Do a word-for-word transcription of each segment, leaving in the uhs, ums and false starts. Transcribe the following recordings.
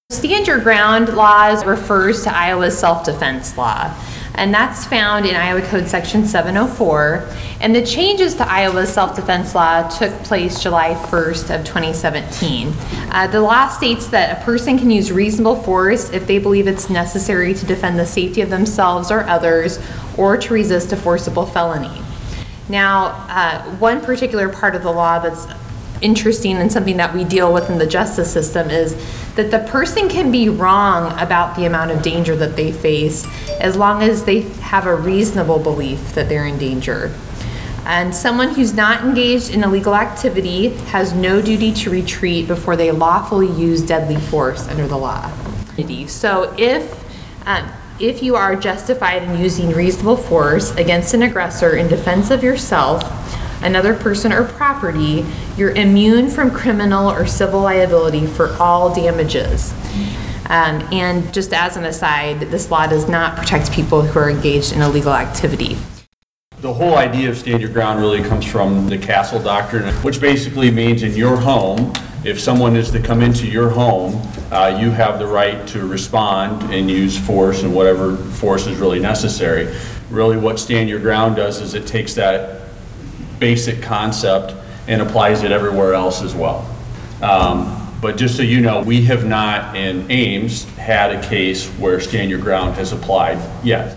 Stand your ground laws refers to Iowa's self-defense law, and that's found in Iowa Code Section seven oh four. And the changes to Iowa's self-defense law took place July first of twenty seventeen. Uh, the law states that a person can use reasonable force if they believe it's necessary to defend the safety of themselves or others, or to resist a forcible felony. Now, uh, one particular part of the law that's interesting and something that we deal with in the justice system is that the person can be wrong about the amount of danger that they face as long as they have a reasonable belief that they're in danger. And someone who's not engaged in illegal activity has no duty to retreat before they lawfully use deadly force under the law. So if um, if you are justified in using reasonable force against an aggressor in defense of yourself, another person, or property, you're immune from criminal or civil liability for all damages. Um, and just as an aside, this law does not protect people who are engaged in illegal activity. The whole idea of stand your ground really comes from the Castle Doctrine, which basically means in your home, if someone is to come into your home, uh, you have the right to respond and use force, and whatever force is really necessary. Really what stand your ground does is it takes that basic concept and applies it everywhere else as well. Um, but just so you know, we have not in Ames had a case where stand your ground has applied yet.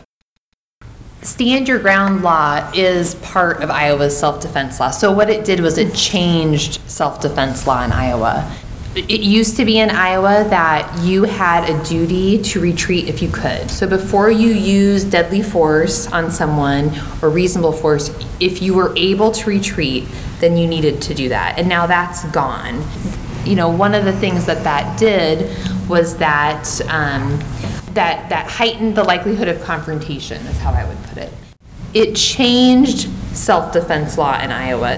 Stand your ground law is part of Iowa's self-defense law. So what it did was it changed self-defense law in Iowa. It used to be in Iowa that you had a duty to retreat if you could. So before you use deadly force on someone or reasonable force, if you were able to retreat, then you needed to do that. And now that's gone. You know, one of the things that that did was that um, that that heightened the likelihood of confrontation, is how I would put it. It changed self-defense law in Iowa.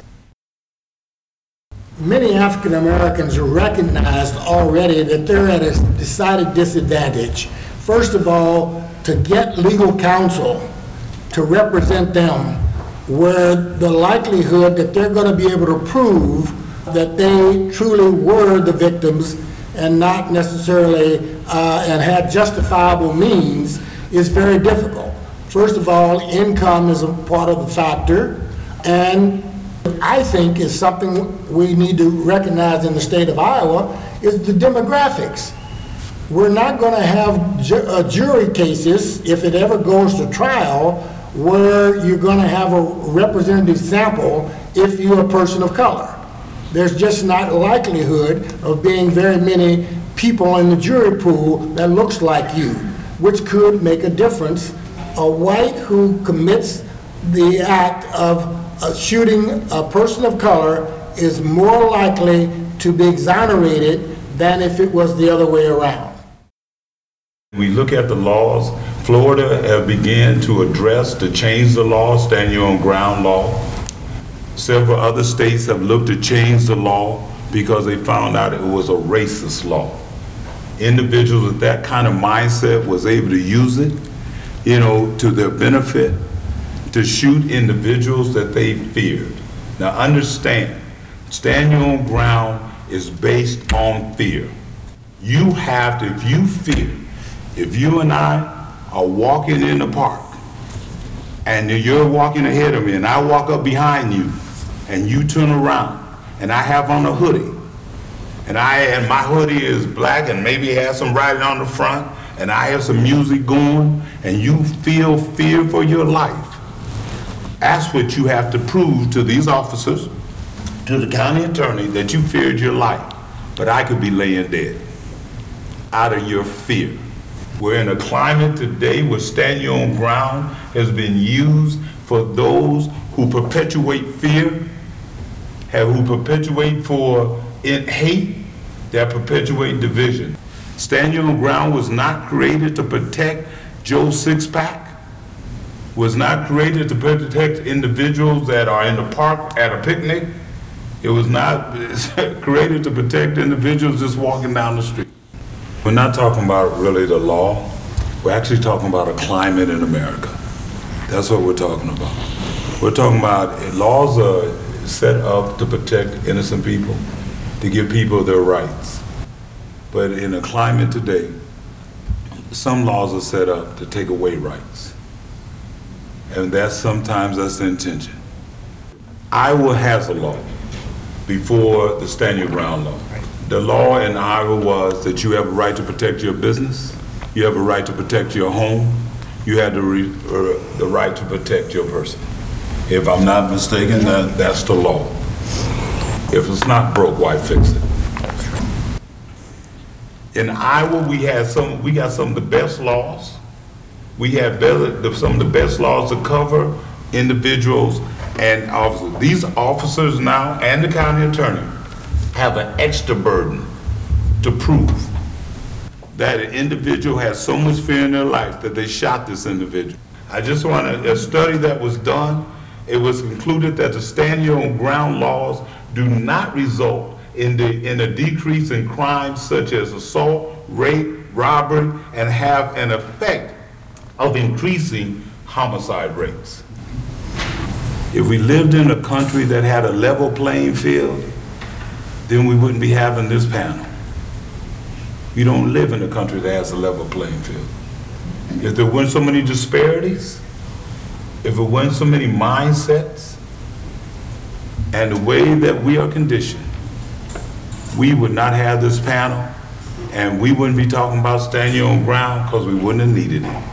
Many African Americans are recognized already that they're at a decided disadvantage. First of all, to get legal counsel to represent them, where the likelihood that they're going to be able to prove that they truly were the victims and not necessarily uh, and had justifiable means is very difficult. First of all, income is a part of the factor, and I think is something we need to recognize in the state of Iowa is the demographics. We're not going to have ju uh, jury cases, if it ever goes to trial, where you're going to have a representative sample if you're a person of color. There's just not a likelihood of being very many people in the jury pool that looks like you, which could make a difference. A white who commits the act of uh, shooting a person of color is more likely to be exonerated than if it was the other way around. We look at the laws. Florida have begun to address, to change the law, stand your own ground law. Several other states have looked to change the law because they found out it was a racist law. Individuals with that kind of mindset was able to use it, you know, to their benefit, to shoot individuals that they feared. Now understand, stand your own ground is based on fear. You have to, if you fear, if you and I are walking in the park and you're walking ahead of me and I walk up behind you and you turn around and I have on a hoodie and I and my hoodie is black and maybe has some writing on the front and I have some music going and you feel fear for your life, that's what you have to prove to these officers, to the county attorney, that you feared your life, but I could be laying dead out of your fear. We're in a climate today where stand your own ground has been used for those who perpetuate fear, have who perpetuate for in hate, that perpetuate division. Stand your own ground was not created to protect Joe Sixpack, was not created to protect individuals that are in the park at a picnic. It was not created to protect individuals just walking down the street. We're not talking about really the law. We're actually talking about a climate in America. That's what we're talking about. We're talking about laws are set up to protect innocent people, to give people their rights. But in a climate today, some laws are set up to take away rights. And that's sometimes that's the intention. Iowa has a law before the Stand Your Ground law. The law in Iowa was that you have a right to protect your business, you have a right to protect your home, you have the, re, uh, the right to protect your person. If I'm not mistaken, that, that's the law. If it's not broke, why fix it? In Iowa, we had some. We got some of the best laws. We have better, some of the best laws to cover individuals and officers. These officers now and the county attorney have an extra burden to prove that an individual has so much fear in their life that they shot this individual. I just want to, a study that was done, it was concluded that the Stand Your Own Ground laws do not result in the in a decrease in crimes such as assault, rape, robbery, and have an effect of increasing homicide rates. If we lived in a country that had a level playing field, then we wouldn't be having this panel. We don't live in a country that has a level playing field. If there weren't so many disparities, if there weren't so many mindsets, and the way that we are conditioned, we would not have this panel, and we wouldn't be talking about Stand Your Own Ground because we wouldn't have needed it.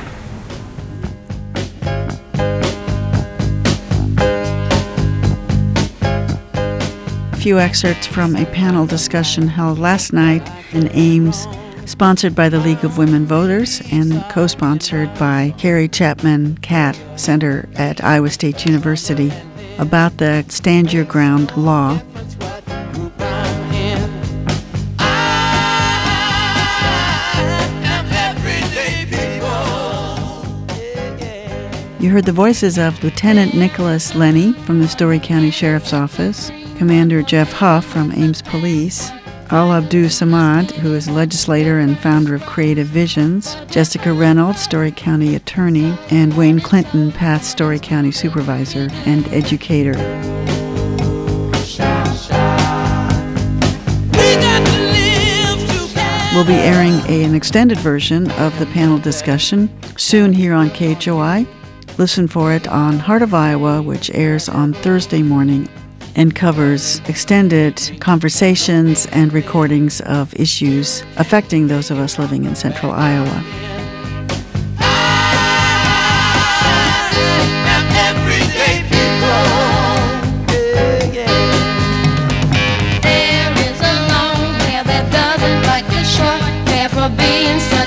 A few excerpts from a panel discussion held last night in Ames, sponsored by the League of Women Voters and co-sponsored by Carrie Chapman Catt Center at Iowa State University, about the Stand Your Ground law. You heard the voices of Lieutenant Nicholas Lenny from the Story County Sheriff's Office, Commander Jeff Huff from Ames Police, Al Abdou Samad, who is a legislator and founder of Creative Visions, Jessica Reynolds, Story County Attorney, and Wayne Clinton, past Story County Supervisor and Educator. We'll be airing a, an extended version of the panel discussion soon here on K H O I. Listen for it on Heart of Iowa, which airs on Thursday morning and covers extended conversations and recordings of issues affecting those of us living in central Iowa. There is a long hair that doesn't like the short hair for being so